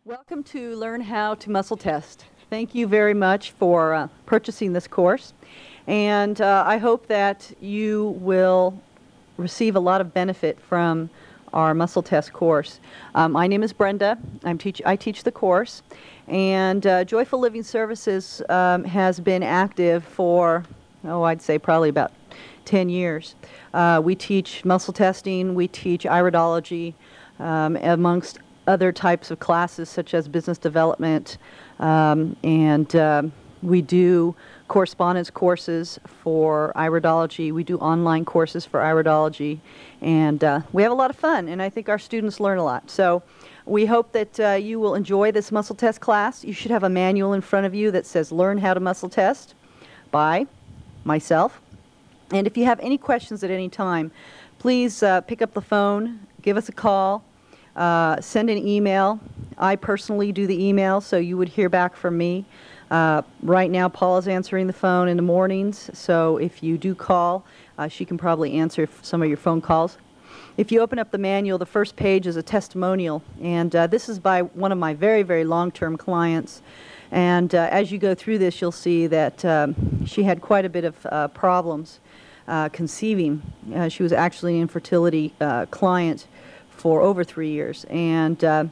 Welcome to Learn How to Muscle Test. Thank you very much for purchasing this course, and I hope that you will receive a lot of benefit from our muscle test course. My name is Brenda. I teach the course, and Joyful Living Services has been active for, I'd say probably about 10 years. We teach muscle testing, we teach iridology, amongst other types of classes such as business development, and we do correspondence courses for iridology. We do online courses for iridology, and we have a lot of fun, and I think our students learn a lot. So we hope that you will enjoy this muscle test class. You should have a manual in front of you that says Learn How to Muscle Test by myself. And if you have any questions at any time, please pick up the phone, give us a call, send an email. I personally do the email, so you would hear back from me. Right now, Paula's answering the phone in the mornings, so if you do call, she can probably answer some of your phone calls. If you open up the manual, the first page is a testimonial, and this is by one of my very, very long-term clients. And as you go through this, you'll see that she had quite a bit of problems conceiving. She was actually an infertility client for over 3 years, and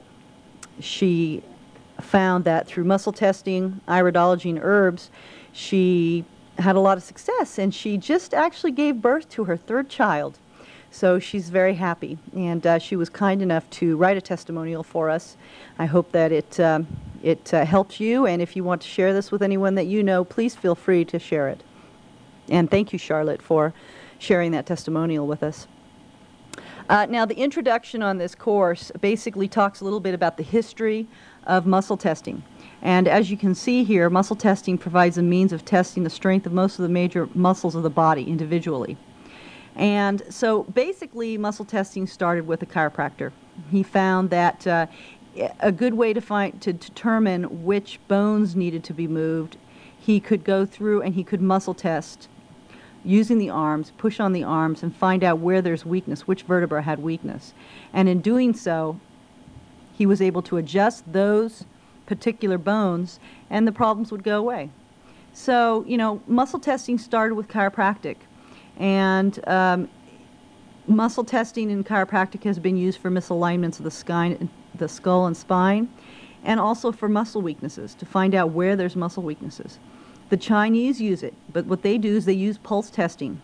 she found that through muscle testing, iridology, and herbs, she had a lot of success, and she just actually gave birth to her third child. So she's very happy, and she was kind enough to write a testimonial for us. I hope that it helps you, and if you want to share this with anyone that you know, please feel free to share it. And thank you, Charlotte, for sharing that testimonial with us. Now, the introduction on this course basically talks a little bit about the history of muscle testing. And as you can see here, muscle testing provides a means of testing the strength of most of the major muscles of the body individually. And so basically, muscle testing started with a chiropractor. He found that a good way to determine which bones needed to be moved, he could go through and he could muscle test using the arms, push on the arms, and find out where there's weakness, which vertebra had weakness. And in doing so, he was able to adjust those particular bones, and the problems would go away. So, muscle testing started with chiropractic, and muscle testing in chiropractic has been used for misalignments of the skull and spine, and also for muscle weaknesses, to find out where there's muscle weaknesses. The Chinese use it, but what they do is they use pulse testing.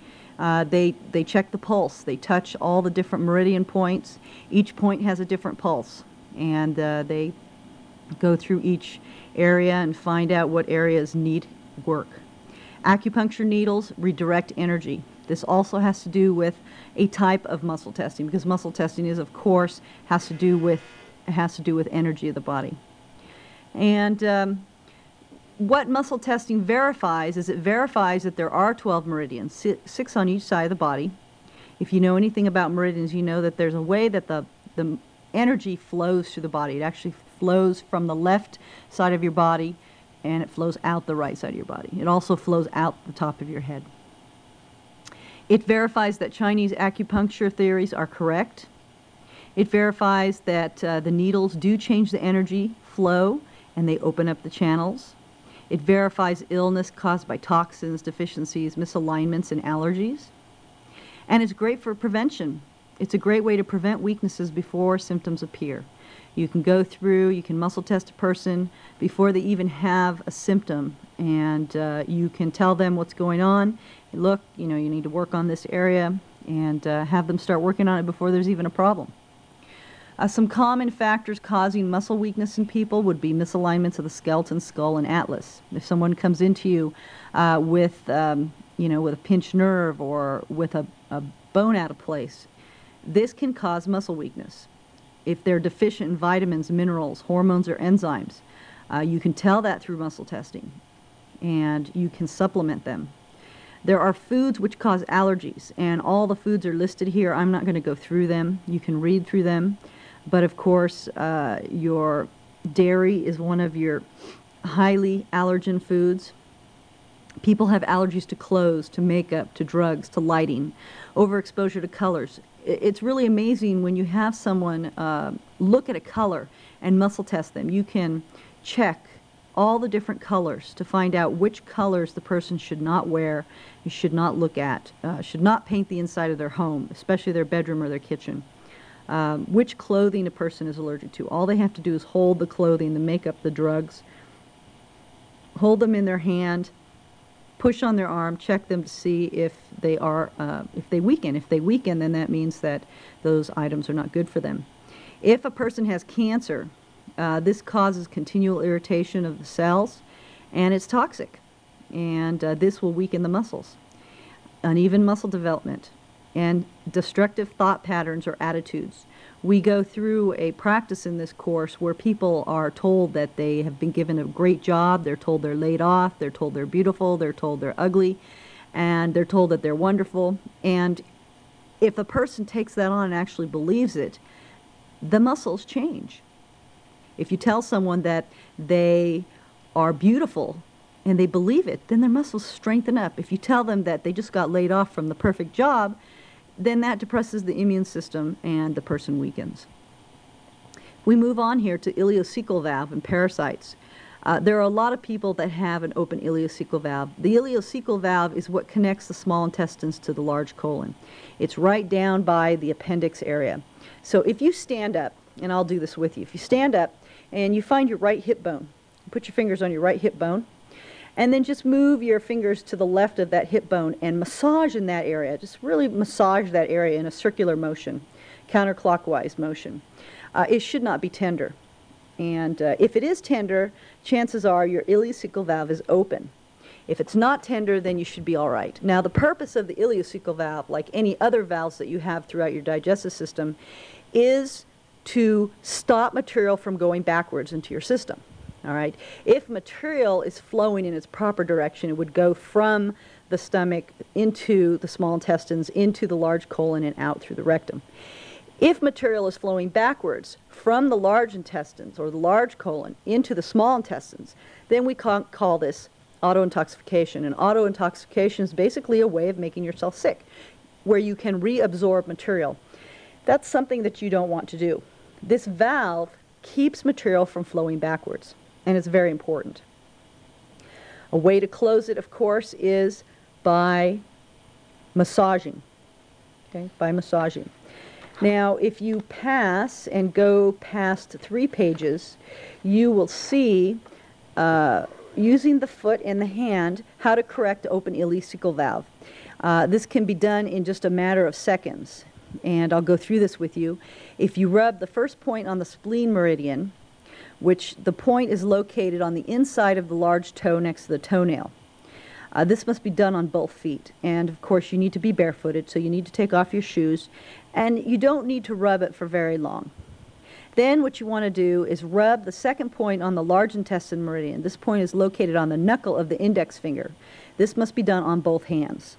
They check the pulse. They touch all the different meridian points. Each point has a different pulse, and they go through each area and find out what areas need work. Acupuncture needles redirect energy. This also has to do with a type of muscle testing, because muscle testing is, of course, has to do with energy of the body. And what muscle testing verifies is it verifies that there are 12 meridians, 6 on each side of the body. If you know anything about meridians, you know that there's a way that the energy flows through the body. It actually flows from the left side of your body, and it flows out the right side of your body. It also flows out the top of your head. It verifies that Chinese acupuncture theories are correct. It verifies that the needles do change the energy flow, and they open up the channels. It verifies illness caused by toxins, deficiencies, misalignments, and allergies. And it's great for prevention. It's a great way to prevent weaknesses before symptoms appear. You can go through, you can muscle test a person before they even have a symptom, and you can tell them what's going on. Look, you need to work on this area, and have them start working on it before there's even a problem. Some common factors causing muscle weakness in people would be misalignments of the skeleton, skull, and atlas. If someone comes into you with a pinched nerve or with a bone out of place, this can cause muscle weakness. If they're deficient in vitamins, minerals, hormones, or enzymes, you can tell that through muscle testing, and you can supplement them. There are foods which cause allergies, and all the foods are listed here. I'm not going to go through them. You can read through them. But of course, your dairy is one of your highly allergen foods. People have allergies to clothes, to makeup, to drugs, to lighting, overexposure to colors. It's really amazing when you have someone look at a color and muscle test them. You can check all the different colors to find out which colors the person should not wear, you should not look at, should not paint the inside of their home, especially their bedroom or their kitchen. Which clothing a person is allergic to. All they have to do is hold the clothing, the makeup, the drugs, hold them in their hand, push on their arm, check them to see if they are, if they weaken. If they weaken, then that means that those items are not good for them. If a person has cancer, this causes continual irritation of the cells, and it's toxic, and this will weaken the muscles. Uneven muscle development and destructive thought patterns or attitudes. We go through a practice in this course where people are told that they have been given a great job, they're told they're laid off, they're told they're beautiful, they're told they're ugly, and they're told that they're wonderful. And if a person takes that on and actually believes it, the muscles change. If you tell someone that they are beautiful and they believe it, then their muscles strengthen up. If you tell them that they just got laid off from the perfect job, then that depresses the immune system and the person weakens. We move on here to ileocecal valve and parasites. There are a lot of people that have an open ileocecal valve. The ileocecal valve is what connects the small intestines to the large colon. It's right down by the appendix area. So if you stand up, and I'll do this with you, if you stand up and you find your right hip bone, put your fingers on your right hip bone, and then just move your fingers to the left of that hip bone and massage in that area. Just really massage that area in a circular motion, counterclockwise motion. It should not be tender. And if it is tender, chances are your ileocecal valve is open. If it's not tender, then you should be all right. Now, the purpose of the ileocecal valve, like any other valves that you have throughout your digestive system, is to stop material from going backwards into your system. All right. If material is flowing in its proper direction, it would go from the stomach into the small intestines, into the large colon, and out through the rectum. If material is flowing backwards from the large intestines or the large colon into the small intestines, then we call this autointoxication. And autointoxication is basically a way of making yourself sick, where you can reabsorb material. That's something that you don't want to do. This valve keeps material from flowing backwards, and it's very important. A way to close it, of course, is by massaging. Okay, by massaging. Now, if you pass and go past 3 pages, you will see, using the foot and the hand, how to correct open ileocecal valve. This can be done in just a matter of seconds, and I'll go through this with you. If you rub the first point on the spleen meridian, which the point is located on the inside of the large toe next to the toenail. This must be done on both feet. And of course you need to be barefooted, so you need to take off your shoes. And you don't need to rub it for very long. Then what you want to do is rub the second point on the large intestine meridian. This point is located on the knuckle of the index finger. This must be done on both hands.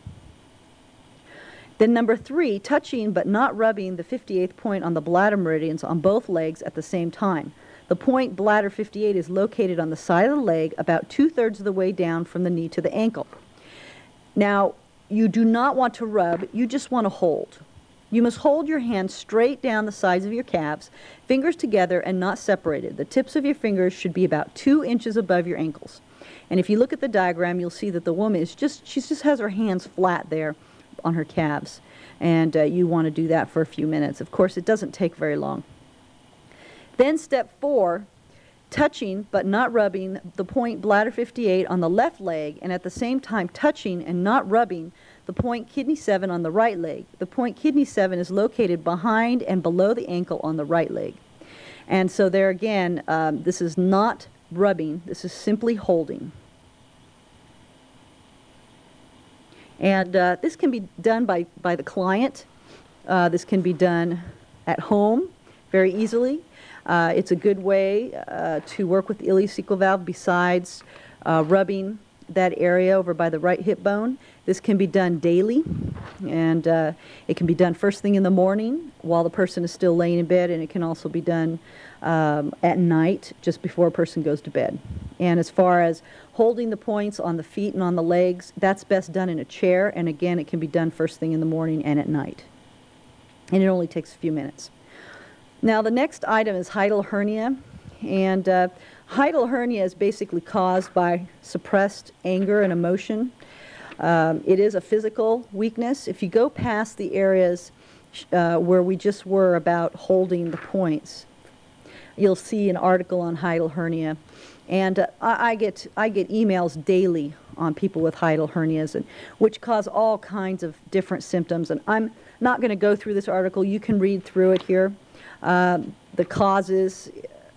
Then number 3, touching but not rubbing the 58th point on the bladder meridians on both legs at the same time. The point bladder 58 is located on the side of the leg about 2/3 of the way down from the knee to the ankle. Now, you do not want to rub, you just want to hold. You must hold your hand straight down the sides of your calves, fingers together and not separated. The tips of your fingers should be about 2 inches above your ankles. And if you look at the diagram, you'll see that the woman is she just has her hands flat there on her calves. And you want to do that for a few minutes. Of course, it doesn't take very long. Then step 4, touching but not rubbing the point bladder 58 on the left leg, and at the same time touching and not rubbing the point kidney 7 on the right leg. The point kidney 7 is located behind and below the ankle on the right leg. And so there again, this is not rubbing, this is simply holding. And this can be done by the client. This can be done at home very easily. It's a good way to work with the ileocecal valve besides rubbing that area over by the right hip bone. This can be done daily, and it can be done first thing in the morning while the person is still laying in bed, and it can also be done at night just before a person goes to bed. And as far as holding the points on the feet and on the legs, that's best done in a chair, and again, it can be done first thing in the morning and at night. and it only takes a few minutes. Now, the next item is hiatal hernia, and hiatal hernia is basically caused by suppressed anger and emotion. It is a physical weakness. If you go past the areas where we just were about holding the points, you'll see an article on hiatal hernia. And I get emails daily on people with hiatal hernias, which cause all kinds of different symptoms. And I'm not going to go through this article. You can read through it here. The causes.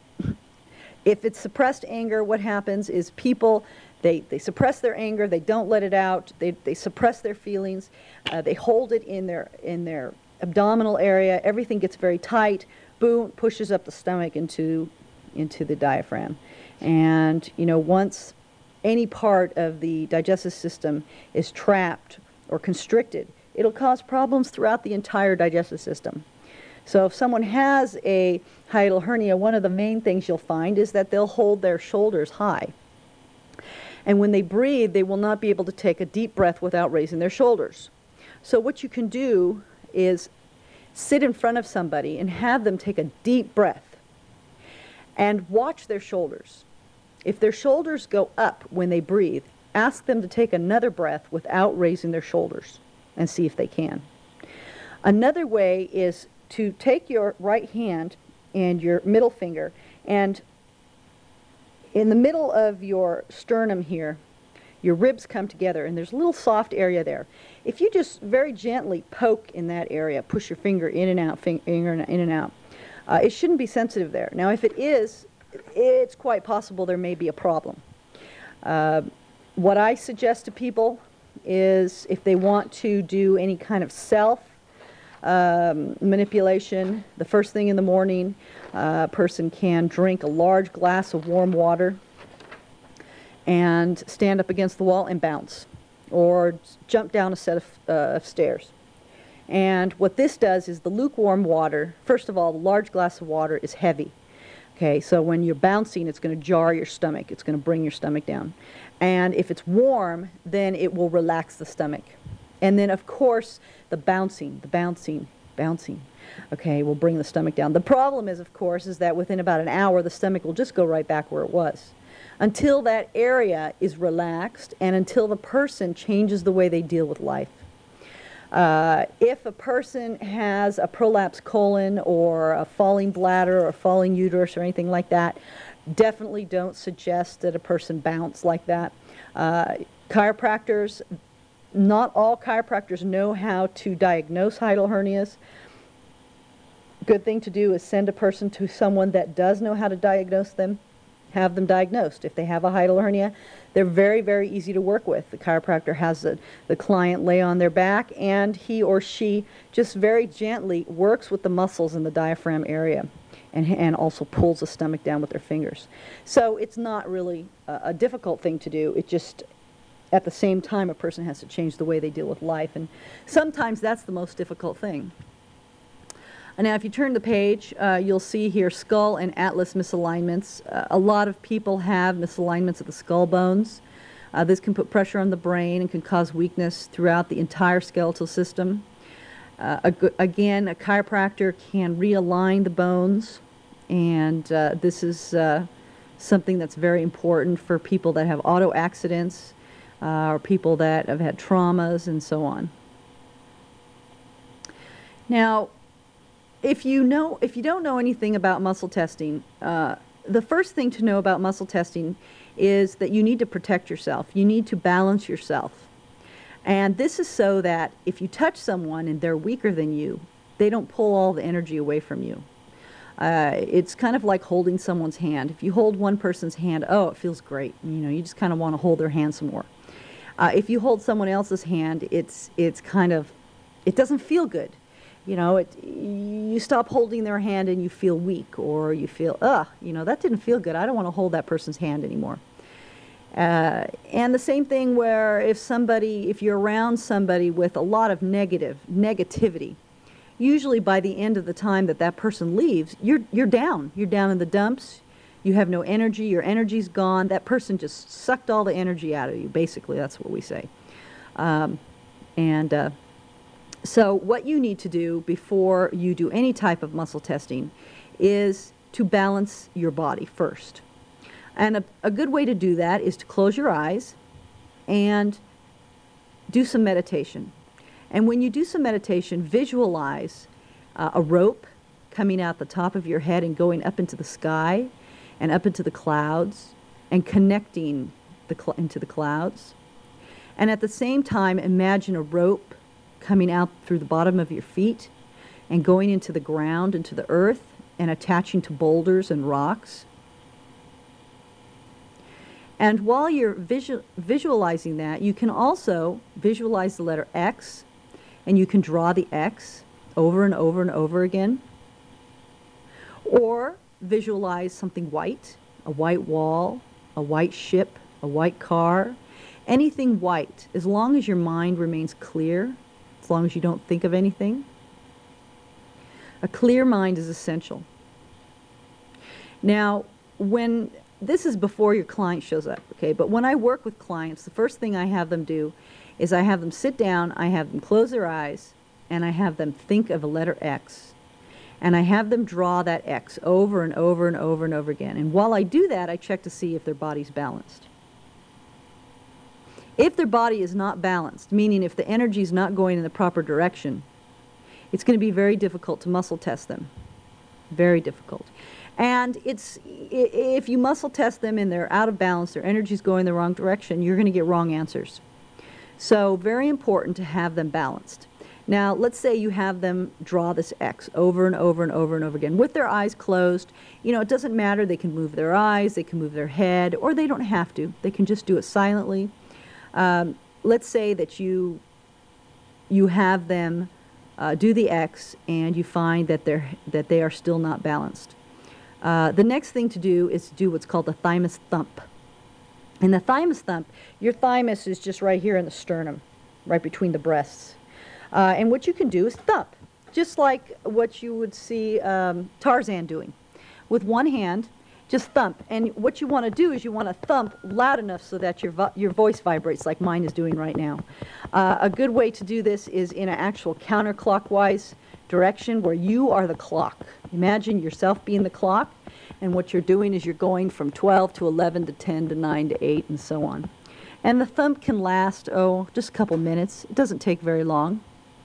If it's suppressed anger, what happens is people, they suppress their anger, they don't let it out, they suppress their feelings, they hold it in their abdominal area, everything gets very tight, boom, pushes up the stomach into the diaphragm. And, you know, once any part of the digestive system is trapped or constricted, it'll cause problems throughout the entire digestive system. So if someone has a hiatal hernia, one of the main things you'll find is that they'll hold their shoulders high. And when they breathe, they will not be able to take a deep breath without raising their shoulders. So what you can do is sit in front of somebody and have them take a deep breath and watch their shoulders. If their shoulders go up when they breathe, ask them to take another breath without raising their shoulders and see if they can. Another way is to take your right hand and your middle finger, and in the middle of your sternum here, your ribs come together, and there's a little soft area there. If you just very gently poke in that area, push your finger in and out, finger in and out, it shouldn't be sensitive there. Now, if it is, it's quite possible there may be a problem. What I suggest to people is if they want to do any kind of self manipulation, the first thing in the morning, a person can drink a large glass of warm water and stand up against the wall and bounce, or jump down a set of stairs. And what this does is the lukewarm water, first of all, the large glass of water is heavy. Okay, so when you're bouncing, it's going to jar your stomach. It's going to bring your stomach down. And if it's warm, then it will relax the stomach. And then, of course, the bouncing, okay, will bring the stomach down. The problem is, of course, is that within about an hour, the stomach will just go right back where it was. Until that area is relaxed and until the person changes the way they deal with life. If a person has a prolapsed colon or a falling bladder or a falling uterus or anything like that, definitely don't suggest that a person bounce like that. Chiropractors, not all chiropractors know how to diagnose hiatal hernias. Good thing to do is send a person to someone that does know how to diagnose them, have them diagnosed. If they have a hiatal hernia, they're very, very easy to work with. The chiropractor has the client lay on their back, and he or she just very gently works with the muscles in the diaphragm area and also pulls the stomach down with their fingers. So it's not really a difficult thing to do. It just, at the same time, a person has to change the way they deal with life, and sometimes that's the most difficult thing. And now if you turn the page, you'll see here skull and atlas misalignments. A lot of people have misalignments of the skull bones. This can put pressure on the brain and can cause weakness throughout the entire skeletal system. Again, a chiropractor can realign the bones, and this is something that's very important for people that have auto accidents or people that have had traumas and so on. Now, if you don't know anything about muscle testing, the first thing to know about muscle testing is that you need to protect yourself. You need to balance yourself. And this is so that if you touch someone and they're weaker than you, they don't pull all the energy away from you. It's kind of like holding someone's hand. If you hold one person's hand, oh, it feels great. You know, you just kind of want to hold their hand some more. If you hold someone else's hand, it doesn't feel good. You know, you stop holding their hand and you feel weak, or you feel, that didn't feel good. I don't want to hold that person's hand anymore. And the same thing where if you're around somebody with a lot of negativity, usually by the end of the time that person leaves, you're down. You're down in the dumps. You have no energy. Your energy's gone. That person just sucked all the energy out of you. Basically, that's what we say. So what you need to do before you do any type of muscle testing is to balance your body first. And a good way to do that is to close your eyes and do some meditation. And when you do some meditation, visualize a rope coming out the top of your head and going up into the sky and up into the clouds and connecting into the clouds. And at the same time, imagine a rope coming out through the bottom of your feet and going into the ground, into the earth, and attaching to boulders and rocks. And while you're visualizing that, you can also visualize the letter X, and you can draw the X over and over and over again. Or visualize something white, a white wall, a white ship, a white car, anything white, as long as your mind remains clear, as long as you don't think of anything. A clear mind is essential. Now, this is before your client shows up, okay? But when I work with clients, the first thing I have them do is I have them sit down, I have them close their eyes, and I have them think of a letter X. And I have them draw that X over and over and over and over again. And while I do that, I check to see if their body's balanced. If their body is not balanced, meaning if the energy is not going in the proper direction, it's going to be very difficult to muscle test them. Very difficult. And if you muscle test them and they're out of balance, their energy is going the wrong direction, you're going to get wrong answers. So very important to have them balanced. Now, let's say you have them draw this X over and over and over and over again with their eyes closed. You know, it doesn't matter. They can move their eyes, they can move their head, or they don't have to. They can just do it silently. Let's say that you have them do the X and you find that they are still not balanced. The next thing to do is to do what's called the thymus thump. And the thymus thump, your thymus is just right here in the sternum, right between the breasts. And what you can do is thump, just like what you would see Tarzan doing. With one hand, just thump. And what you want to do is you want to thump loud enough so that your voice vibrates like mine is doing right now. A good way to do this is in an actual counterclockwise direction where you are the clock. Imagine yourself being the clock, and what you're doing is you're going from 12 to 11 to 10 to 9 to 8 and so on. And the thump can last, just a couple minutes. It doesn't take very long.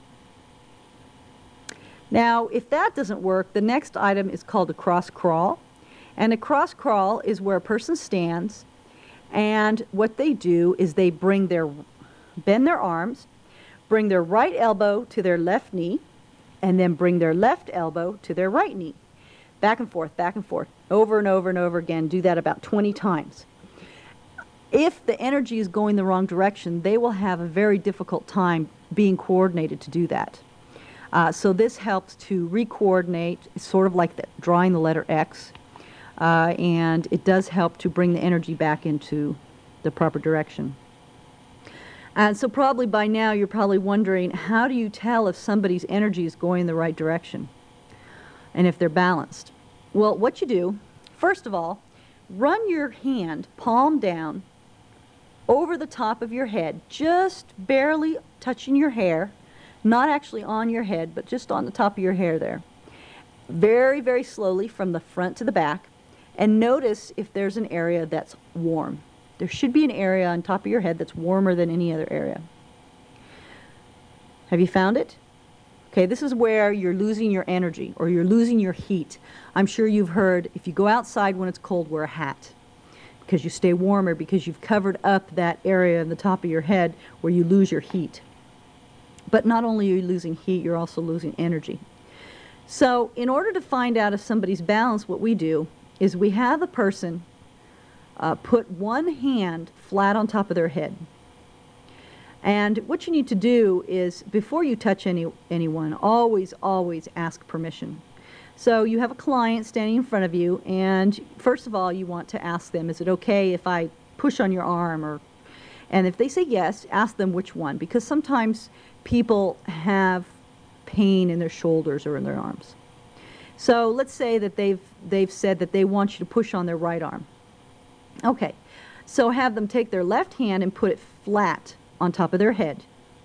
Now, if that doesn't work, the next item is called a cross crawl. And a cross crawl is where a person stands, and what they do is they bend their arms, bring their right elbow to their left knee, and then bring their left elbow to their right knee. Back and forth, over and over and over again. Do that about 20 times. If the energy is going the wrong direction, they will have a very difficult time being coordinated to do that. So this helps to re-coordinate, sort of like drawing the letter X, and it does help to bring the energy back into the proper direction. And so probably by now you're probably wondering, how do you tell if somebody's energy is going in the right direction and if they're balanced? Well, what you do, first of all, run your hand palm down over the top of your head, just barely touching your hair, not actually on your head, but just on the top of your hair there. Very, very slowly from the front to the back, and notice if there's an area that's warm. There should be an area on top of your head that's warmer than any other area. Have you found it? Okay, this is where you're losing your energy or you're losing your heat. I'm sure you've heard, if you go outside when it's cold, wear a hat because you stay warmer, because you've covered up that area in the top of your head where you lose your heat. But not only are you losing heat, you're also losing energy. So in order to find out if somebody's balanced, what we do is we have the person put one hand flat on top of their head. And what you need to do is, before you touch anyone, always ask permission. So you have a client standing in front of you, and first of all, you want to ask them, is it okay if I push on your arm? And if they say yes, ask them which one, because sometimes people have pain in their shoulders or in their arms. So let's say that they've said that they want you to push on their right arm. Okay, so have them take their left hand and put it flat on top of their head.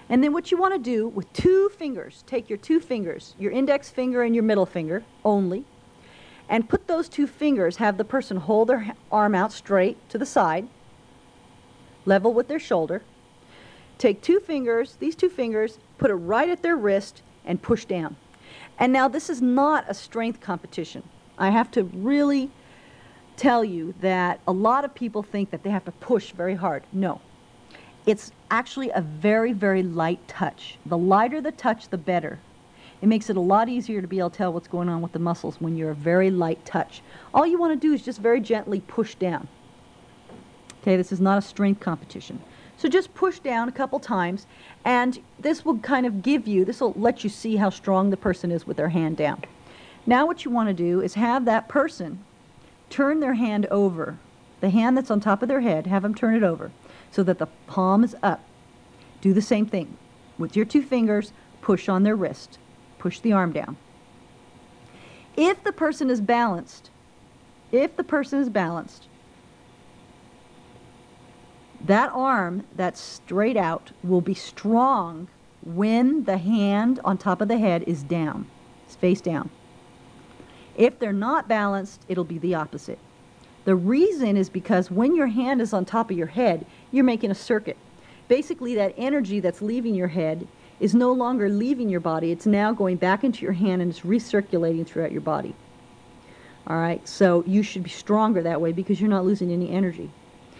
And then what you want to do with 2 fingers, take your 2 fingers, your index finger and your middle finger only, and put those 2 fingers, have the person hold their arm out straight to the side, level with their shoulder. Take 2 fingers, these 2 fingers, put it right at their wrist and push down. And now this is not a strength competition. I have to really tell you that a lot of people think that they have to push very hard. No. It's actually a very, very light touch. The lighter the touch, the better. It makes it a lot easier to be able to tell what's going on with the muscles when you're a very light touch. All you want to do is just very gently push down. Okay, this is not a strength competition. So just push down a couple times, and this will kind of give you, this will let you see how strong the person is with their hand down. Now what you want to do is have that person turn their hand over. The hand that's on top of their head, have them turn it over so that the palm is up. Do the same thing. With your 2 fingers, push on their wrist. Push the arm down. If the person is balanced, that arm that's straight out will be strong when the hand on top of the head is down. It's face down. If they're not balanced, it'll be the opposite. The reason is because when your hand is on top of your head, you're making a circuit. Basically, that energy that's leaving your head is no longer leaving your body. It's now going back into your hand and it's recirculating throughout your body. All right, so you should be stronger that way because you're not losing any energy.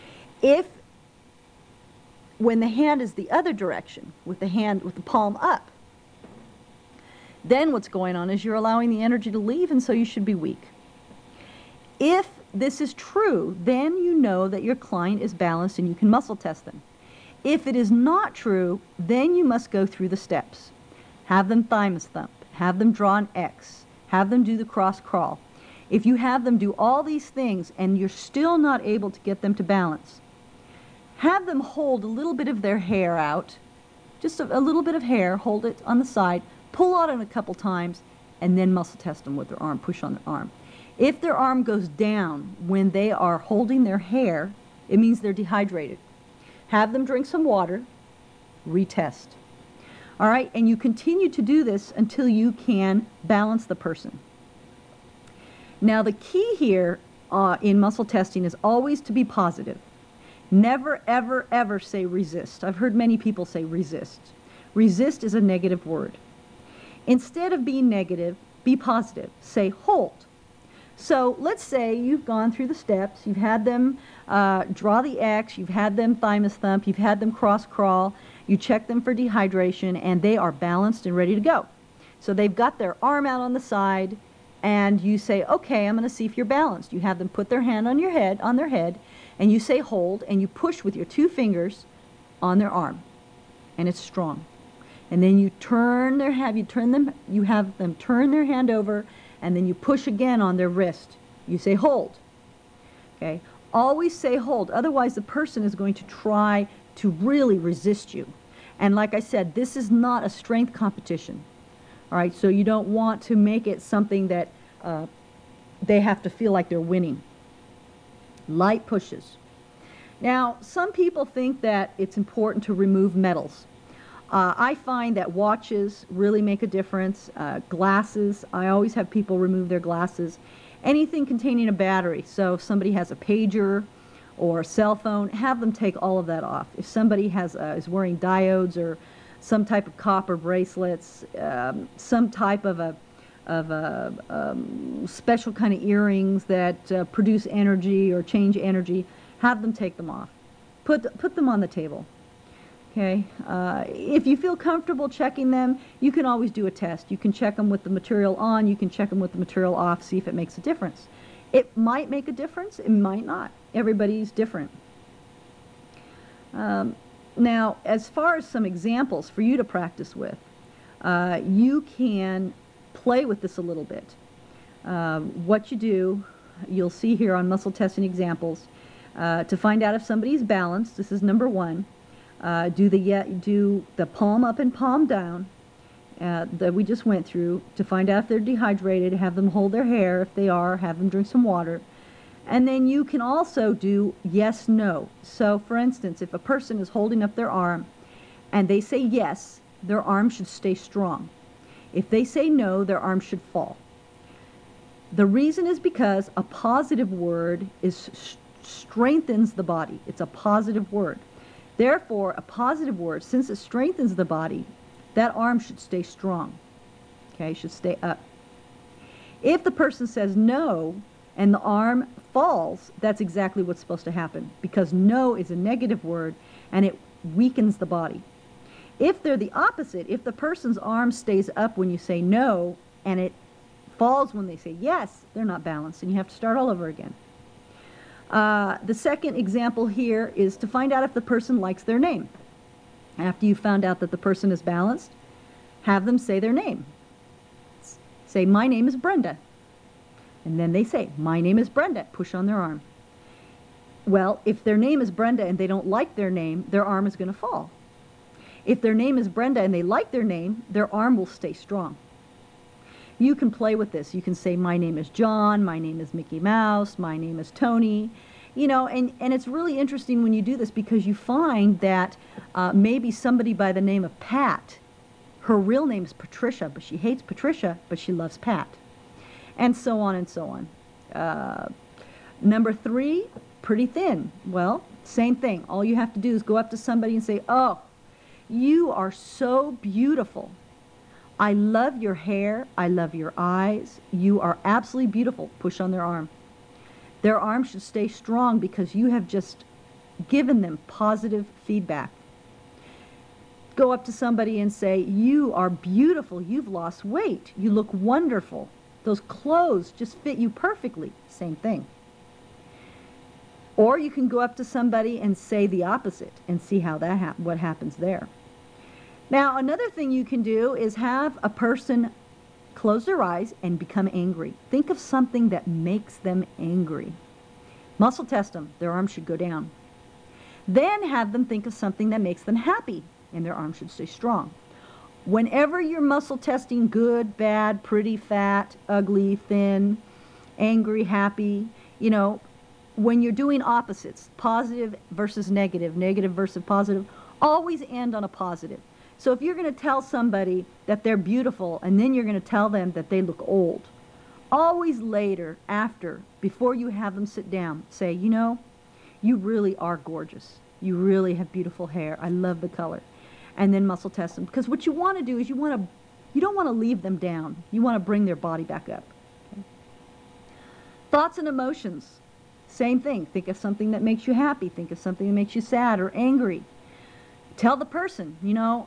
When the hand is the other direction, with the palm up, then what's going on is you're allowing the energy to leave, and so you should be weak. If this is true, then you know that your client is balanced and you can muscle test them. If it is not true, then you must go through the steps. Have them thymus thump, have them draw an X, have them do the cross crawl. If you have them do all these things and you're still not able to get them to balance, have them hold a little bit of their hair out, just a little bit of hair, hold it on the side, pull on it a couple times, and then muscle test them with their arm, push on their arm. If their arm goes down when they are holding their hair, it means they're dehydrated. Have them drink some water, retest. All right, and you continue to do this until you can balance the person. Now the key here in muscle testing is always to be positive. Never, ever, ever say resist. I've heard many people say resist. Resist is a negative word. Instead of being negative, be positive. Say hold. So let's say you've gone through the steps, you've had them draw the X, you've had them thymus thump, you've had them cross crawl, you check them for dehydration, and they are balanced and ready to go. So they've got their arm out on the side, and you say, okay, I'm going to see if you're balanced. You have them put their hand on their head, and you say hold, and you push with your 2 fingers on their arm, and it's strong. And then you have them turn their hand over, and then you push again on their wrist. You say hold. Okay? Always say hold, otherwise the person is going to try to really resist you. And like I said, this is not a strength competition. All right, so you don't want to make it something that they have to feel like they're winning. Light pushes. Now, some people think that it's important to remove metals. I find that watches really make a difference. Glasses, I always have people remove their glasses. Anything containing a battery, so if somebody has a pager or a cell phone, have them take all of that off. If somebody is wearing diodes or some type of copper bracelets, some type of a special kind of earrings that produce energy or change energy, have them take them off. Put them on the table. Okay. If you feel comfortable checking them, you can always do a test. You can check them with the material on, you can check them with the material off, see if it makes a difference. It might make a difference, it might not. Everybody's different. Now, as far as some examples for you to practice with, you can play with this a little bit. What you do, you'll see here on muscle testing examples, to find out if somebody's balanced, this is number 1. Do the palm up and palm down that we just went through to find out if they're dehydrated, have them hold their hair. If they are, have them drink some water. And then you can also do yes, no. So for instance, if a person is holding up their arm and they say yes, their arm should stay strong. If they say no, their arm should fall. The reason is because a positive word strengthens the body. It's a positive word. Therefore, a positive word, since it strengthens the body, that arm should stay strong. Okay, should stay up. If the person says no and the arm falls, that's exactly what's supposed to happen, because no is a negative word and it weakens the body. If they're the opposite, if the person's arm stays up when you say no and it falls when they say yes, they're not balanced and you have to start all over again. The second example here is to find out if the person likes their name. After you've found out that the person is balanced, have them say their name. Say, my name is Brenda. And then they say, my name is Brenda. Push on their arm. Well, if their name is Brenda and they don't like their name, their arm is going to fall. If their name is Brenda and they like their name, their arm will stay strong. You can play with this. You can say, my name is John, my name is Mickey Mouse, my name is Tony. You know, and it's really interesting when you do this, because you find that maybe somebody by the name of Pat, her real name is Patricia, but she hates Patricia, but she loves Pat. And so on and so on. Number 3, pretty thin. Well, same thing. All you have to do is go up to somebody and say, oh, you are so beautiful. I love your hair. I love your eyes. You are absolutely beautiful. Push on their arm. Their arm should stay strong because you have just given them positive feedback. Go up to somebody and say, you are beautiful. You've lost weight. You look wonderful. Those clothes just fit you perfectly. Same thing. Or you can go up to somebody and say the opposite and see how what happens there. Now, another thing you can do is have a person close their eyes and become angry. Think of something that makes them angry. Muscle test them. Their arm should go down. Then have them think of something that makes them happy, and their arm should stay strong. Whenever you're muscle testing good, bad, pretty, fat, ugly, thin, angry, happy, you know, when you're doing opposites, positive versus negative, negative versus positive, always end on a positive. So if you're going to tell somebody that they're beautiful and then you're going to tell them that they look old, always later, after, before you have them sit down, say, you know, you really are gorgeous. You really have beautiful hair. I love the color. And then muscle test them. Because what you want to do is you don't want to leave them down. You want to bring their body back up. Okay? Thoughts and emotions. Same thing. Think of something that makes you happy. Think of something that makes you sad or angry. Tell the person, you know,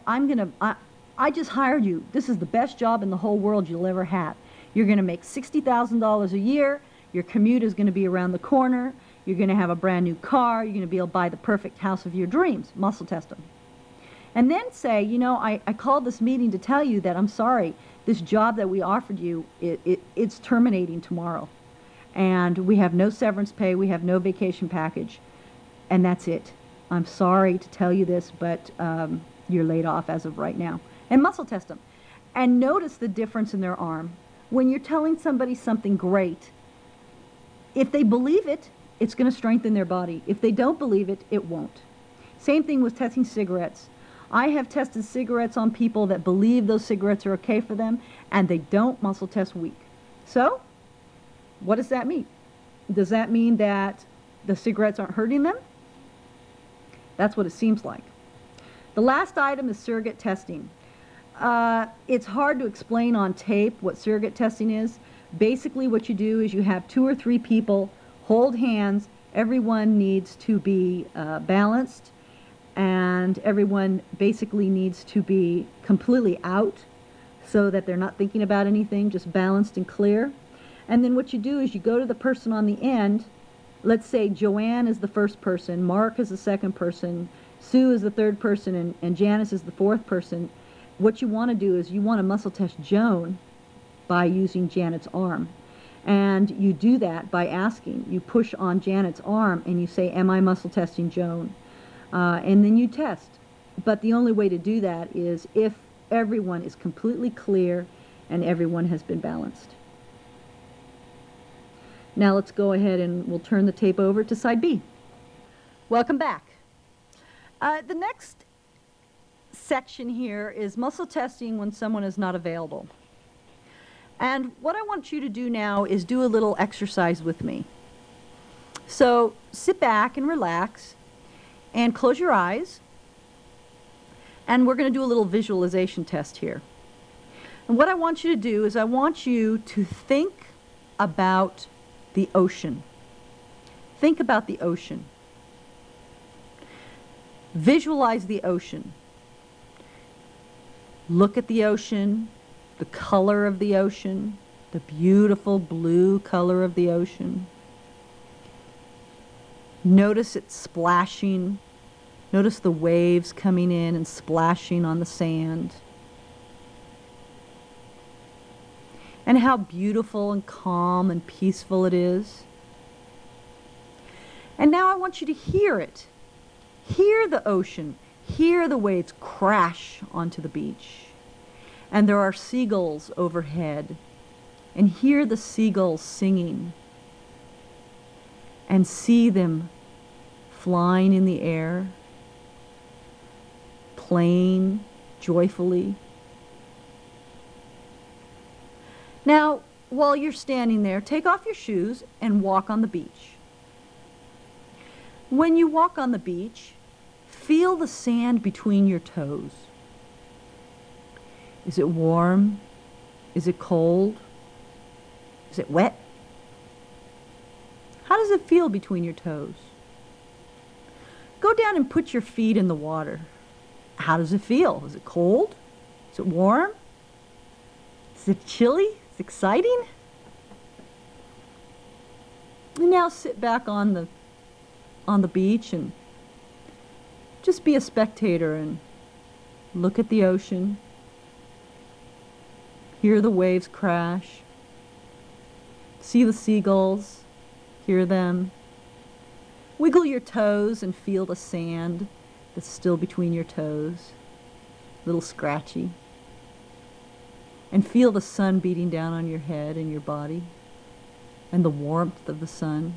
I just hired you. This is the best job in the whole world you'll ever have. You're going to make $60,000 a year. Your commute is going to be around the corner. You're going to have a brand new car. You're going to be able to buy the perfect house of your dreams. Muscle test them. And then say, you know, I called this meeting to tell you that I'm sorry. This job that we offered you, it's terminating tomorrow. And we have no severance pay. We have no vacation package. And that's it. I'm sorry to tell you this, but you're laid off as of right now. And muscle test them. And notice the difference in their arm. When you're telling somebody something great, if they believe it, it's going to strengthen their body. If they don't believe it, it won't. Same thing with testing cigarettes. I have tested cigarettes on people that believe those cigarettes are okay for them, and they don't muscle test weak. So, what does that mean? Does that mean that the cigarettes aren't hurting them? That's what it seems like. The last item is surrogate testing. It's hard to explain on tape what surrogate testing is. Basically, what you do is you have 2 or 3 people hold hands. Everyone needs to be balanced, and everyone basically needs to be completely out so that they're not thinking about anything, just balanced and clear. And then what you do is you go to the person on the end. Let's say Joanne is the first person, Mark is the second person, Sue is the third person, and Janice is the fourth person. What you want to do is you want to muscle test Joan by using Janet's arm. And you do that by asking. You push on Janet's arm and you say, am I muscle testing Joan? And then you test. But the only way to do that is if everyone is completely clear and everyone has been balanced. Now let's go ahead and we'll turn the tape over to side B. Welcome back. The next section here is muscle testing when someone is not available. And what I want you to do now is do a little exercise with me. So sit back and relax and close your eyes. And we're going to do a little visualization test here. And what I want you to do is I want you to think about the ocean. Think about the ocean. Visualize the ocean. Look at the ocean, the color of the ocean, the beautiful blue color of the ocean. Notice it splashing. Notice the waves coming in and splashing on the sand. And how beautiful and calm and peaceful it is. And now I want you to hear it. Hear the ocean. Hear the waves crash onto the beach. And there are seagulls overhead. And hear the seagulls singing. And see them flying in the air, playing joyfully. Now, while you're standing there, take off your shoes and walk on the beach. When you walk on the beach, feel the sand between your toes. Is it warm? Is it cold? Is it wet? How does it feel between your toes? Go down and put your feet in the water. How does it feel? Is it cold? Is it warm? Is it chilly? Is it exciting? And now sit back on the beach and just be a spectator and look at the ocean. Hear the waves crash. See the seagulls. Hear them. Wiggle your toes and feel the sand that's still between your toes. A little scratchy. And feel the sun beating down on your head and your body. And the warmth of the sun.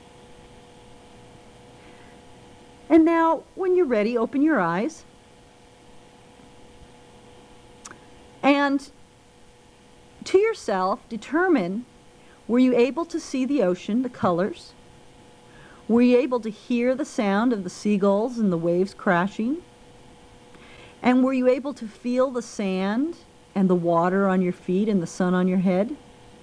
And now, when you're ready, open your eyes. And to yourself, determine, were you able to see the ocean, the colors? Were you able to hear the sound of the seagulls and the waves crashing? And were you able to feel the sand and the water on your feet and the sun on your head?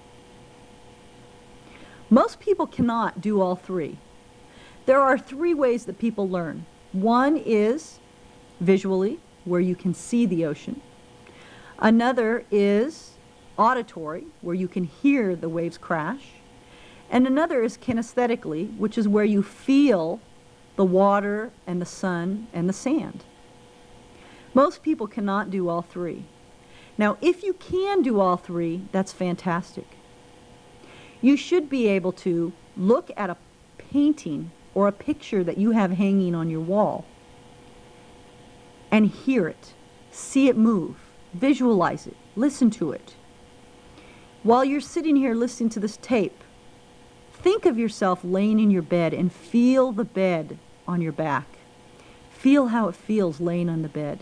Most people cannot do all three. There are three ways that people learn. One is visually, where you can see the ocean. Another is auditory, where you can hear the waves crash. And another is kinesthetically, which is where you feel the water and the sun and the sand. Most people cannot do all three. Now, if you can do all three, that's fantastic. You should be able to look at a painting or a picture that you have hanging on your wall and hear it, see it move, visualize it, listen to it. While you're sitting here listening to this tape, think of yourself laying in your bed and feel the bed on your back. Feel how it feels laying on the bed.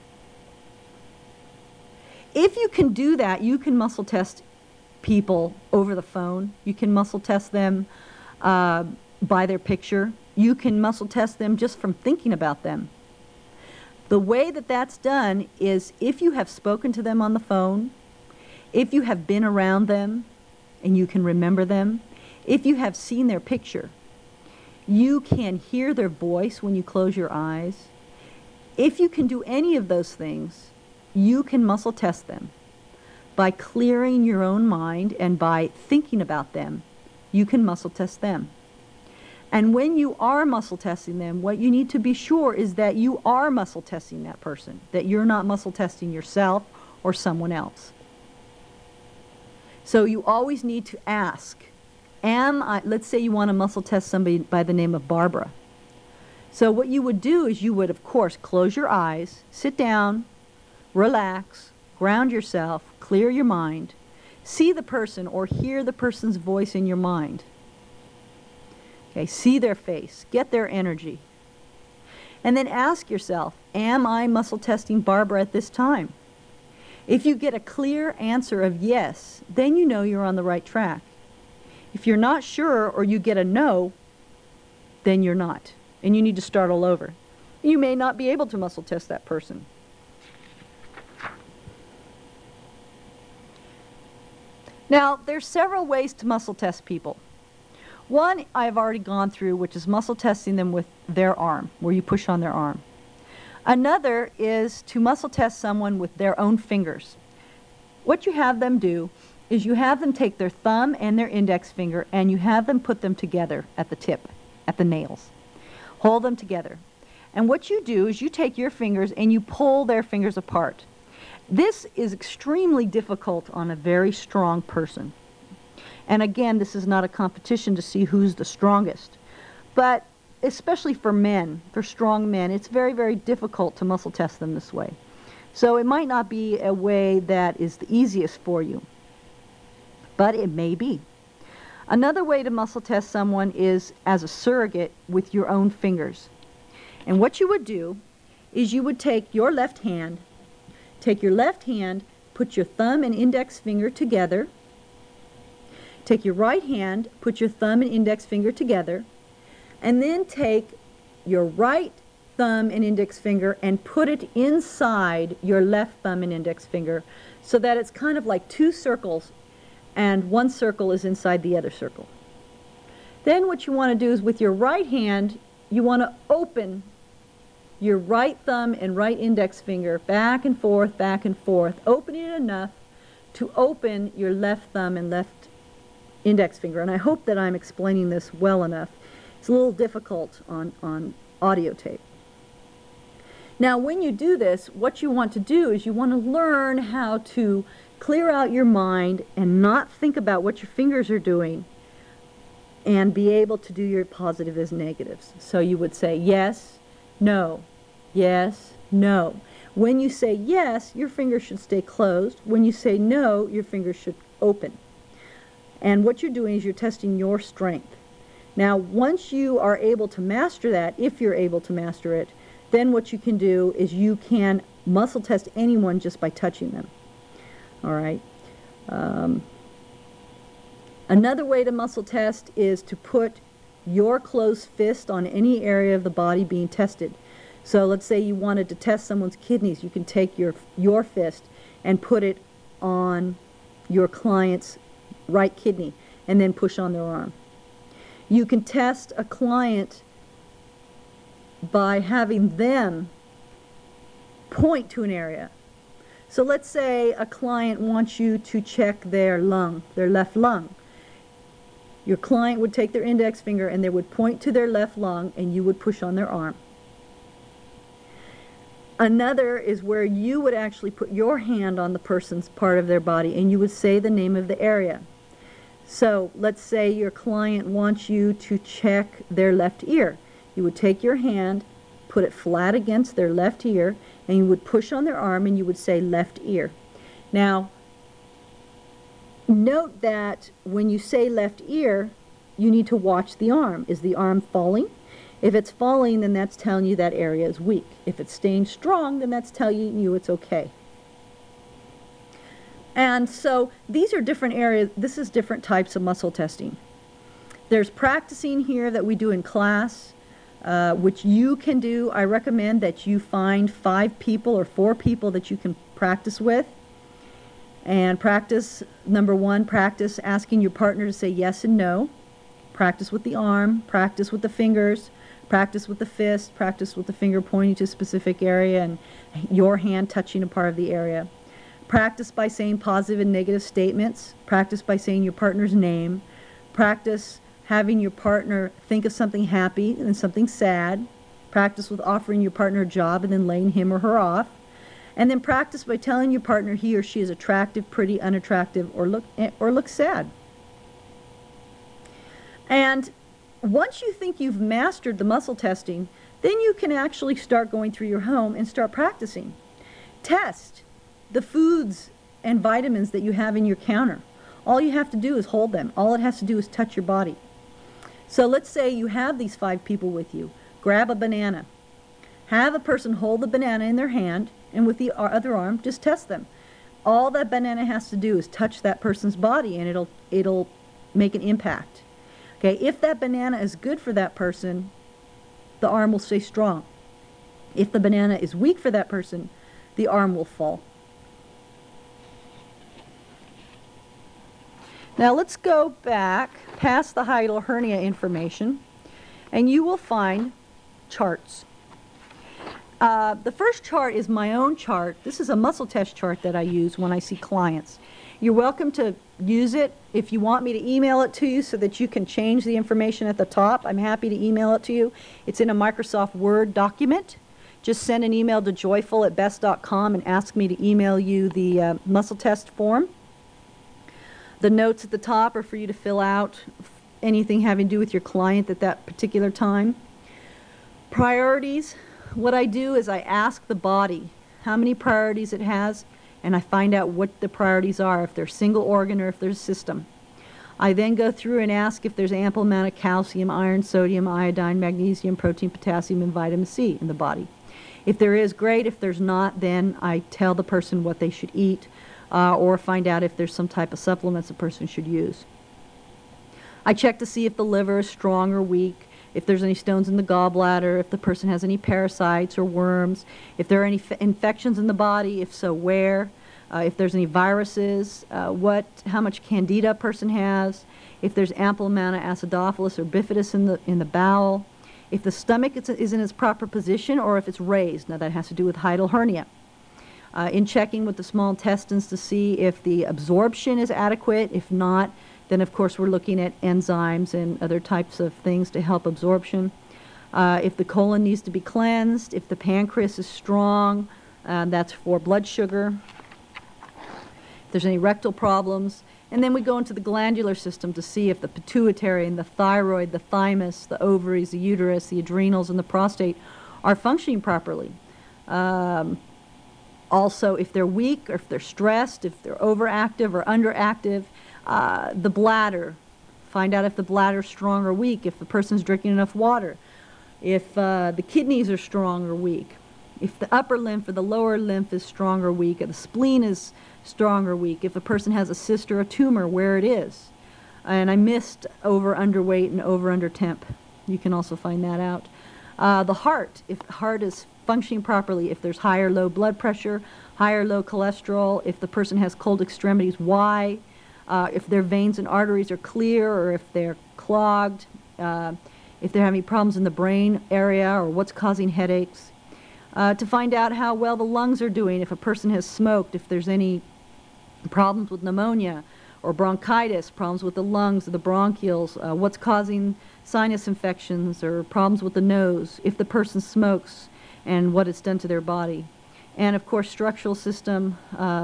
If you can do that, you can muscle test people over the phone. You can muscle test them by their picture. You can muscle test them just from thinking about them. The way that that's done is if you have spoken to them on the phone, if you have been around them and you can remember them, if you have seen their picture, you can hear their voice when you close your eyes. If you can do any of those things, you can muscle test them. By clearing your own mind and by thinking about them, you can muscle test them. And when you are muscle testing them, what you need to be sure is that you are muscle testing that person, that you're not muscle testing yourself or someone else. So you always need to ask, let's say you want to muscle test somebody by the name of Barbara. So what you would do is you would, of course, close your eyes, sit down, relax, ground yourself, clear your mind, see the person or hear the person's voice in your mind. Okay, see their face, get their energy. And then ask yourself, am I muscle testing Barbara at this time? If you get a clear answer of yes, then you know you're on the right track. If you're not sure or you get a no, then you're not, and you need to start all over. You may not be able to muscle test that person. Now, there's several ways to muscle test people. One I've already gone through, which is muscle testing them with their arm, where you push on their arm. Another is to muscle test someone with their own fingers. What you have them do is you have them take their thumb and their index finger and you have them put them together at the tip, at the nails. Hold them together. And what you do is you take your fingers and you pull their fingers apart. This is extremely difficult on a very strong person. And again, this is not a competition to see who's the strongest. But especially for men, for strong men, it's very, very difficult to muscle test them this way. So it might not be a way that is the easiest for you, but it may be. Another way to muscle test someone is as a surrogate with your own fingers. And what you would do is you would take your left hand, put your thumb and index finger together, take your right hand, put your thumb and index finger together, and then take your right thumb and index finger and put it inside your left thumb and index finger so that it's kind of like two circles and one circle is inside the other circle. Then what you want to do is with your right hand, you want to open your right thumb and right index finger back and forth, open it enough to open your left thumb and left index finger. And I hope that I'm explaining this well enough. It's a little difficult on audio tape. Now, when you do this, what you want to do is you want to learn how to clear out your mind and not think about what your fingers are doing and be able to do your positive as negatives. So you would say yes, no, yes, no. When you say yes, your fingers should stay closed. When you say no, your fingers should open. And what you're doing is you're testing your strength. Now, once you are able to master that, if you're able to master it, then what you can do is you can muscle test anyone just by touching them. All right. Another way to muscle test is to put your closed fist on any area of the body being tested. So let's say you wanted to test someone's kidneys. You can take your fist and put it on your client's right kidney and then push on their arm. You can test a client by having them point to an area. So let's say a client wants you to check their lung, their left lung. Your client would take their index finger and they would point to their left lung and you would push on their arm. Another is where you would actually put your hand on the person's part of their body and you would say the name of the area. So let's say your client wants you to check their left ear. You would take your hand, put it flat against their left ear, and you would push on their arm and you would say left ear. Now, note that when you say left ear, you need to watch the arm. Is the arm falling? If it's falling, then that's telling you that area is weak. If it's staying strong, then that's telling you it's okay. And so these are different areas. This is different types of muscle testing. There's practicing here that we do in class, which you can do. I recommend that you find 5 people or 4 people that you can practice with. And practice, number 1, practice asking your partner to say yes and no. Practice with the arm, practice with the fingers, practice with the fist, practice with the finger pointing to a specific area and your hand touching a part of the area. Practice by saying positive and negative statements. Practice by saying your partner's name. Practice having your partner think of something happy and then something sad. Practice with offering your partner a job and then laying him or her off. And then practice by telling your partner he or she is attractive, pretty, unattractive, or look sad. And once you think you've mastered the muscle testing, then you can actually start going through your home and start practicing. Test the foods and vitamins that you have in your counter. All you have to do is hold them. All it has to do is touch your body. So let's say you have these 5 people with you. Grab a banana. Have a person hold the banana in their hand, and with the other arm, just test them. All that banana has to do is touch that person's body, and it'll make an impact. Okay, if that banana is good for that person, the arm will stay strong. If the banana is weak for that person, the arm will fall. Now let's go back past the hiatal hernia information, and you will find charts. The first chart is my own chart. This is a muscle test chart that I use when I see clients. You're welcome to use it. If you want me to email it to you so that you can change the information at the top, I'm happy to email it to you. It's in a Microsoft Word document. Just send an email to joyful@best.com and ask me to email you the muscle test form. The notes at the top are for you to fill out anything having to do with your client at that particular time. Priorities. What I do is I ask the body how many priorities it has, and I find out what the priorities are, if they're single organ or if there's a system. I then go through and ask if there's ample amount of calcium, iron, sodium, iodine, magnesium, protein, potassium, and vitamin C in the body. If there is, great. If there's not, then I tell the person what they should eat, or find out if there's some type of supplements a person should use. I check to see if the liver is strong or weak, if there's any stones in the gallbladder, if the person has any parasites or worms, if there are any infections in the body, if so, where, if there's any viruses, how much candida a person has, if there's ample amount of acidophilus or bifidus in the bowel, if the stomach is in its proper position or if it's raised. Now that has to do with hiatal hernia. In checking with the small intestines to see if the absorption is adequate. If not, then of course we're looking at enzymes and other types of things to help absorption. If the colon needs to be cleansed, if the pancreas is strong, that's for blood sugar. If there's any rectal problems. And then we go into the glandular system to see if the pituitary and the thyroid, the thymus, the ovaries, the uterus, the adrenals, and the prostate are functioning properly. Also, if they're weak or if they're stressed, if they're overactive or underactive, the bladder. Find out if the bladder is strong or weak, if the person's drinking enough water, if the kidneys are strong or weak, if the upper lymph or the lower lymph is strong or weak, if the spleen is strong or weak, if a person has a cyst or a tumor, where it is. And I missed over underweight and over under temp. You can also find that out. The heart, if the heart is functioning properly, if there's high or low blood pressure, high or low cholesterol, if the person has cold extremities, why, if their veins and arteries are clear or if they're clogged, if they're having problems in the brain area or what's causing headaches, to find out how well the lungs are doing, if a person has smoked, if there's any problems with pneumonia or bronchitis, problems with the lungs or the bronchioles, what's causing sinus infections or problems with the nose, if the person smokes, and what it's done to their body. And of course, structural system,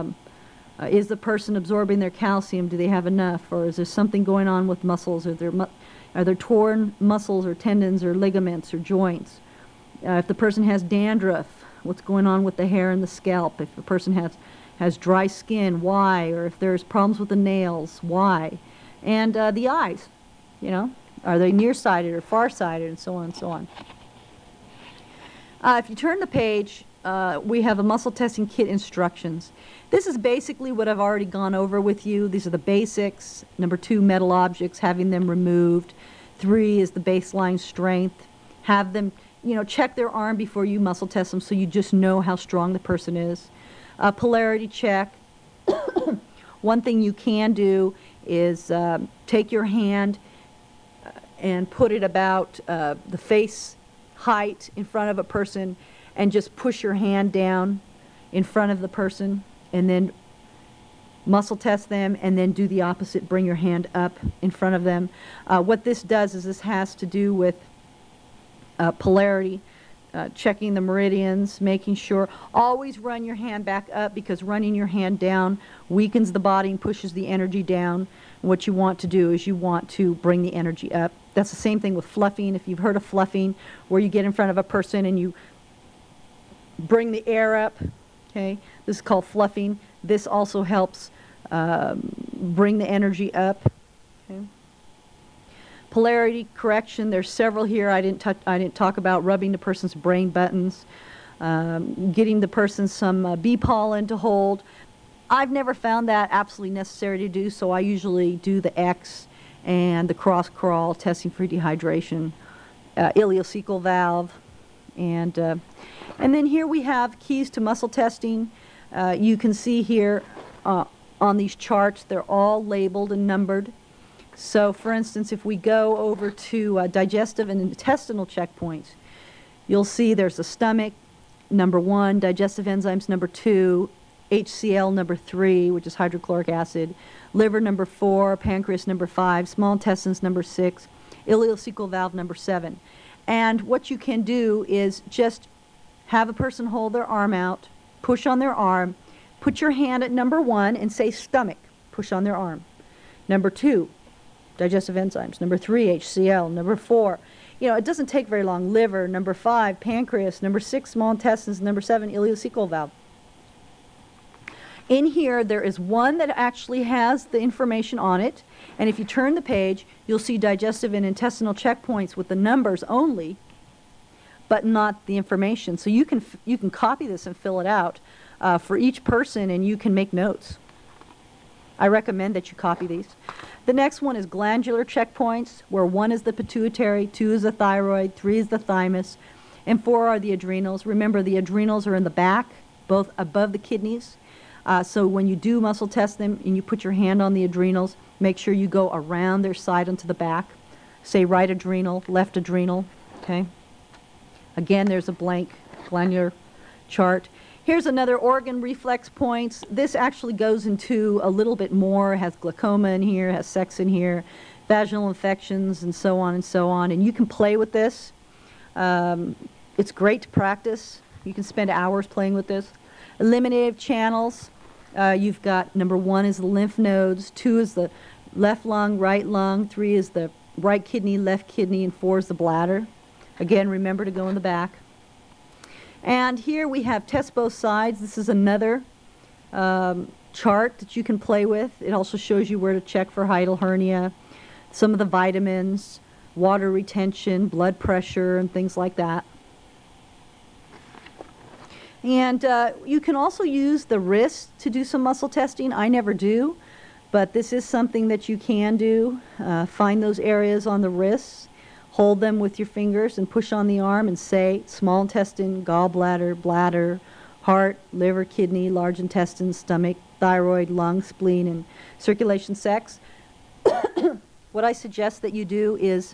is the person absorbing their calcium? Do they have enough? Or is there something going on with muscles? Are there torn muscles or tendons or ligaments or joints? If the person has dandruff, what's going on with the hair and the scalp? If the person has dry skin, why? Or if there's problems with the nails, why? And the eyes, are they nearsighted or farsighted, and so on and so on. If you turn the page, we have a muscle testing kit instructions. This is basically what I've already gone over with you. These are the basics. Number 2, metal objects, having them removed. 3 is the baseline strength. Have them, check their arm before you muscle test them so you just know how strong the person is. Polarity check. One thing you can do is take your hand and put it about the face height in front of a person and just push your hand down in front of the person and then muscle test them and then do the opposite, bring your hand up in front of them. What this does is this has to do with polarity, checking the meridians, making sure, always run your hand back up because running your hand down weakens the body and pushes the energy down. What you want to do is you want to bring the energy up. That's the same thing with fluffing. If you've heard of fluffing, where you get in front of a person and you bring the air up, okay? This is called fluffing. This also helps bring the energy up. Okay? Polarity correction, there's several here. I didn't talk about rubbing the person's brain buttons, getting the person some bee pollen to hold. I've never found that absolutely necessary to do, so I usually do the X and the cross crawl, testing for dehydration, ileocecal valve, and then here we have keys to muscle testing. You can see here on these charts, they're all labeled and numbered. So, for instance, if we go over to digestive and intestinal checkpoints, you'll see there's the stomach, number 1, digestive enzymes, number 2, HCl, number 3, which is hydrochloric acid, liver, number 4, pancreas, number 5, small intestines, number 6, ileocecal valve, number 7. And what you can do is just have a person hold their arm out, push on their arm, put your hand at number 1 and say stomach, push on their arm. Number 2, digestive enzymes. Number 3, HCl. Number 4, it doesn't take very long. Liver. Number 5, pancreas. Number 6, small intestines. Number 7, ileocecal valve. In here, there is one that actually has the information on it. And if you turn the page, you'll see digestive and intestinal checkpoints with the numbers only, but not the information. So you can copy this and fill it out for each person, and you can make notes. I recommend that you copy these. The next one is glandular checkpoints, where 1 is the pituitary, 2 is the thyroid, 3 is the thymus, and 4 are the adrenals. Remember, the adrenals are in the back, both above the kidneys. So when you do muscle test them and you put your hand on the adrenals, make sure you go around their side onto the back. Say right adrenal, left adrenal, okay? Again, there's a blank glandular chart. Here's another organ reflex points. This actually goes into a little bit more. It has glaucoma in here, has sex in here, vaginal infections, and so on and so on. And you can play with this. It's great to practice. You can spend hours playing with this. Eliminative channels. You've got number 1 is the lymph nodes, 2 is the left lung, right lung, 3 is the right kidney, left kidney, and 4 is the bladder. Again, remember to go in the back. And here we have test both sides. This is another chart that you can play with. It also shows you where to check for hiatal hernia, some of the vitamins, water retention, blood pressure, and things like that. And you can also use the wrist to do some muscle testing. I never do, but this is something that you can do. Find those areas on the wrists. Hold them with your fingers and push on the arm and say small intestine, gallbladder, bladder, heart, liver, kidney, large intestine, stomach, thyroid, lung, spleen, and circulation, sex. What I suggest that you do is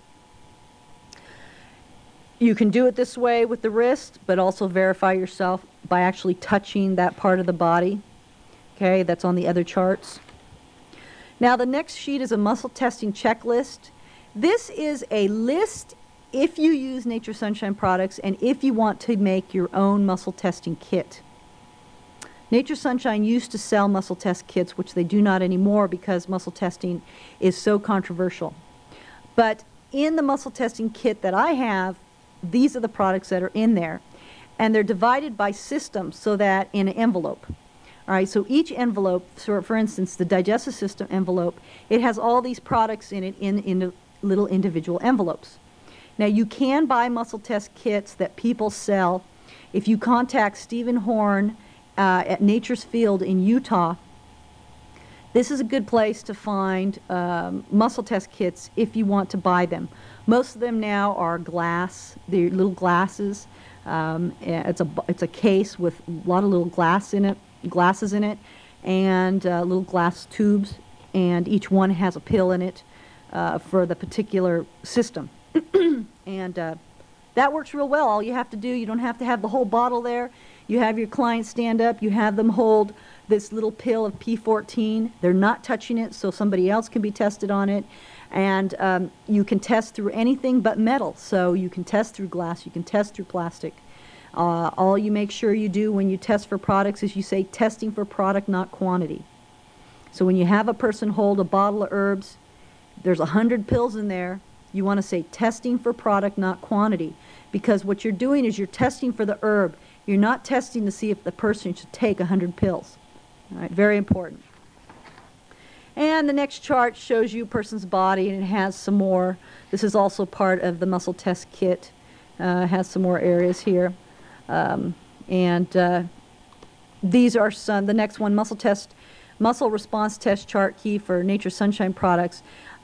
you can do it this way with the wrist, but also verify yourself by actually touching that part of the body. Okay, that's on the other charts. Now the next sheet is a muscle testing checklist. This is a list if you use Nature's Sunshine products and if you want to make your own muscle testing kit. Nature's Sunshine used to sell muscle test kits, which they do not anymore because muscle testing is so controversial. But in the muscle testing kit that I have, these are the products that are in there. And they're divided by system so that in an envelope. All right, so each envelope, for instance, the digestive system envelope, it has all these products in it in little individual envelopes. Now, you can buy muscle test kits that people sell. If you contact Stephen Horn at Nature's Field in Utah, this is a good place to find muscle test kits if you want to buy them. Most of them now are glass. They're little glasses. It's a case with a lot of little glasses in it, and little glass tubes, and each one has a pill in it for the particular system. And that works real well. All you have to do, you don't have to have the whole bottle there. You have your client stand up, you have them hold this little pill of P14. They're not touching it, so somebody else can be tested on it. And you can test through anything but metal. So you can test through glass, you can test through plastic. All you make sure you do when you test for products is you say testing for product, not quantity. So when you have a person hold a bottle of herbs, there's 100 pills in there. You want to say testing for product, not quantity. Because what you're doing is you're testing for the herb. You're not testing to see if the person should take 100 pills. All right, very important. And the next chart shows you a person's body, and it has some more. This is also part of the muscle test kit. Has some more areas here. These are the next one, muscle response test chart key for Nature Sunshine products.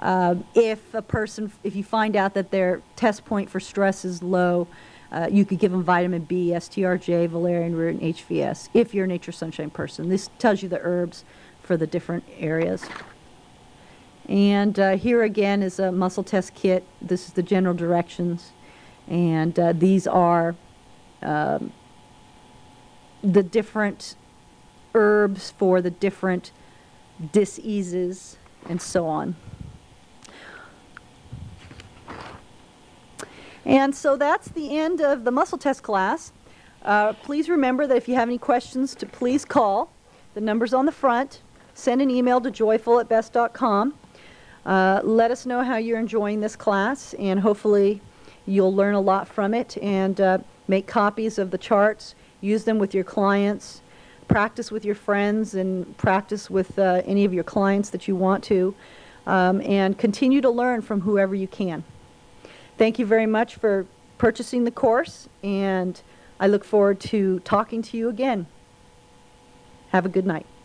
If you find out that their test point for stress is low, you could give them vitamin B, STRJ, valerian root, and HVS if you're a Nature Sunshine person. This tells you the herbs for the different areas. And here again is a muscle test kit. This is the general directions. And these are the different herbs for the different diseases and so on. And so that's the end of the muscle test class. Please remember that if you have any questions, to please call. The number's on the front. Send an email to joyful@best.com. Let us know how you're enjoying this class, and hopefully you'll learn a lot from it, and make copies of the charts, use them with your clients, practice with your friends, and practice with any of your clients that you want to, and continue to learn from whoever you can. Thank you very much for purchasing the course, and I look forward to talking to you again. Have a good night.